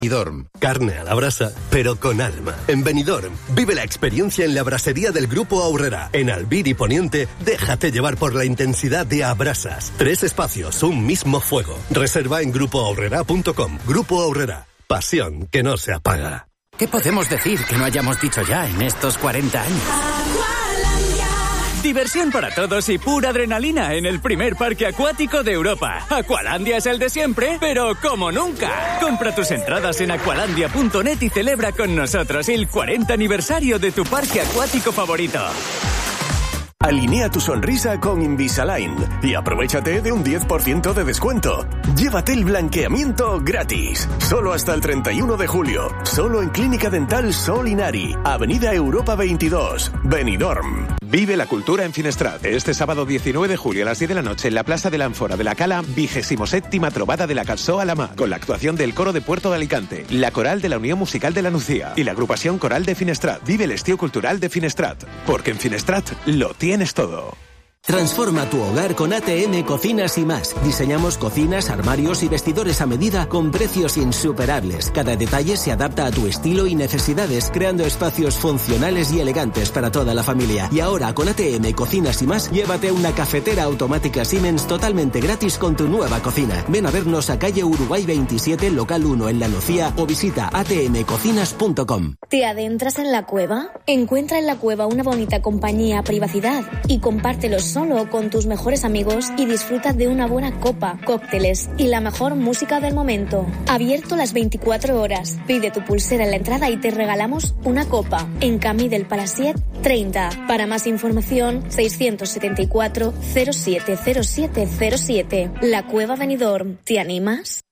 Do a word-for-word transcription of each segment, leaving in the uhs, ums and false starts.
Benidorm, carne a la brasa, pero con alma. En Benidorm, vive la experiencia en la brasería del Grupo Aurrera. En Albir y Poniente, déjate llevar por la intensidad de Abrasas. Tres espacios, un mismo fuego. Reserva en grupo aurrera punto com. Grupo Aurrera, pasión que no se apaga. ¿Qué podemos decir que no hayamos dicho ya en estos cuarenta años? Diversión para todos y pura adrenalina en el primer parque acuático de Europa. Aqualandia es el de siempre, pero como nunca. Compra tus entradas en aqualandia punto net y celebra con nosotros el cuarenta aniversario de tu parque acuático favorito. Alinea tu sonrisa con Invisalign y aprovéchate de un diez por ciento de descuento. Llévate el blanqueamiento gratis. Solo hasta el treinta y uno de julio. Solo en Clínica Dental Sol Inari. Avenida Europa veintidós. Benidorm. Vive la cultura en Finestrat. Este sábado diecinueve de julio a las diez de la noche en la Plaza de la Ánfora de la Cala, vigésimo séptima Trobada de la Cançó a la Mà, con la actuación del Coro de Puerto de Alicante, la Coral de la Unión Musical de la Nucía y la Agrupación Coral de Finestrat. Vive el estío cultural de Finestrat, porque en Finestrat lo tienes todo. Transforma tu hogar con A T M Cocinas y Más. Diseñamos cocinas, armarios y vestidores a medida con precios insuperables. Cada detalle se adapta a tu estilo y necesidades, creando espacios funcionales y elegantes para toda la familia. Y ahora con A T M Cocinas y Más, llévate una cafetera automática Siemens totalmente gratis con tu nueva cocina. Ven a vernos a calle Uruguay veintisiete, local uno en La Nucía o visita a t m cocinas punto com. ¿Te adentras en la cueva? Encuentra en la cueva una bonita compañía, privacidad y compártelos solo con tus mejores amigos y disfruta de una buena copa, cócteles y la mejor música del momento. Abierto las veinticuatro horas. Pide tu pulsera en la entrada y te regalamos una copa. En Camí del Palasiet treinta. Para más información, seiscientos setenta y cuatro cero siete cero siete cero siete. La Cueva Benidorm. ¿Te animas?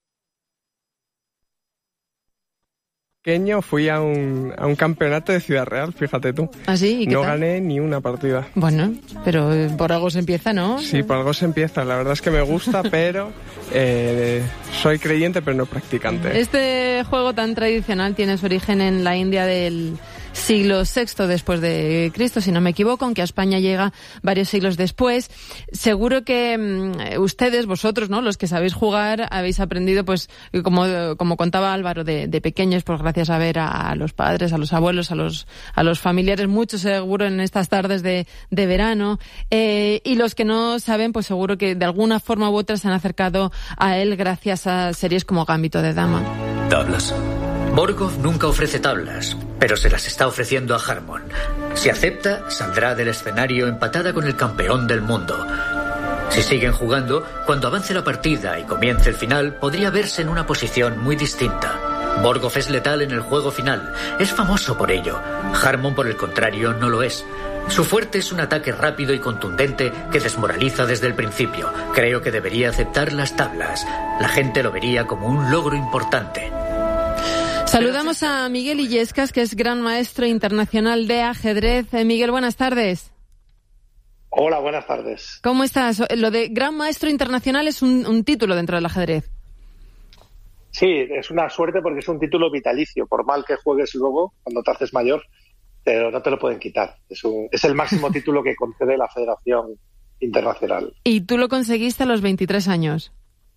Pequeño fui a un, a un campeonato de Ciudad Real, fíjate tú. ¿Ah, sí? ¿Y qué no tal? gané ni una partida. Bueno, pero por algo se empieza, ¿no? Sí, por algo se empieza. La verdad es que me gusta, pero eh, soy creyente, pero no practicante. Este juego tan tradicional tiene su origen en la India del siglo sexto después de Cristo, si no me equivoco, aunque a España llega varios siglos después. Seguro que um, ustedes, vosotros, ¿no?, los que sabéis jugar, habéis aprendido, pues, como, como contaba Álvaro, de, de pequeños, pues gracias a ver a, a los padres, a los abuelos, a los, a los familiares, mucho seguro en estas tardes de, de verano. Eh, y los que no saben, pues seguro que de alguna forma u otra se han acercado a él gracias a series como Gambito de Dama. Tablas. Borgov nunca ofrece tablas, pero se las está ofreciendo a Harmon. Si acepta, saldrá del escenario empatada con el campeón del mundo. Si siguen jugando, cuando avance la partida y comience el final, podría verse en una posición muy distinta. Borgov es letal en el juego final. Es famoso por ello. Harmon, por el contrario, no lo es. Su fuerte es un ataque rápido y contundente que desmoraliza desde el principio. Creo que debería aceptar las tablas. La gente lo vería como un logro importante. Saludamos a Miguel Illescas, que es gran maestro internacional de ajedrez. Eh, Miguel, buenas tardes. Hola, buenas tardes. ¿Cómo estás? Lo de gran maestro internacional es un, un título dentro del ajedrez. Sí, es una suerte porque es un título vitalicio. Por mal que juegues luego, cuando te haces mayor, pero no te lo pueden quitar. Es, un, es el máximo título que concede la Federación Internacional. ¿Y tú lo conseguiste a los veintitrés años?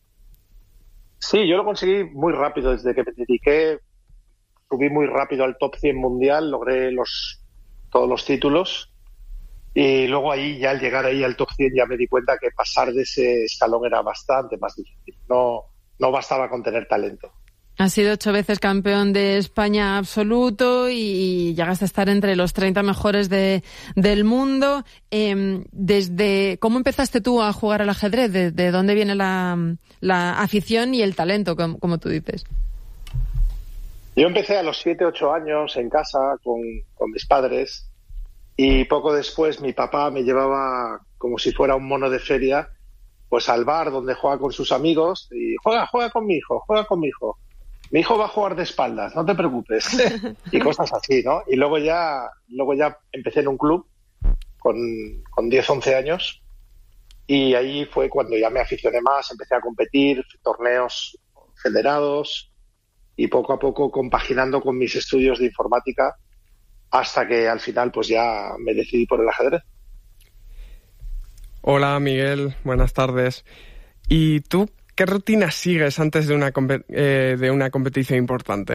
Sí, yo lo conseguí muy rápido. Desde que me dediqué, subí muy rápido al top cien mundial, logré los todos los títulos. Y luego ahí, ya al llegar ahí al top cien, ya me di cuenta que pasar de ese escalón era bastante más difícil. No, no bastaba con tener talento. Has sido ocho veces campeón de España absoluto y llegaste a estar entre los treinta mejores de, del mundo. Eh, desde ¿Cómo empezaste tú a jugar al ajedrez? ¿De, de dónde viene la, la afición y el talento, como, como tú dices? Yo empecé a los siete, ocho años en casa con, con mis padres y poco después mi papá me llevaba como si fuera un mono de feria pues al bar donde juega con sus amigos y juega, juega con mi hijo, juega con mi hijo. Mi hijo va a jugar de espaldas, no te preocupes. Y cosas así, ¿no? Y luego ya, luego ya empecé en un club con, con diez, once años y ahí fue cuando ya me aficioné más, empecé a competir, torneos federados y poco a poco compaginando con mis estudios de informática hasta que al final pues ya me decidí por el ajedrez. Hola Miguel, buenas tardes. ¿Y tú ¿qué rutina sigues antes de una, eh, de una competición importante?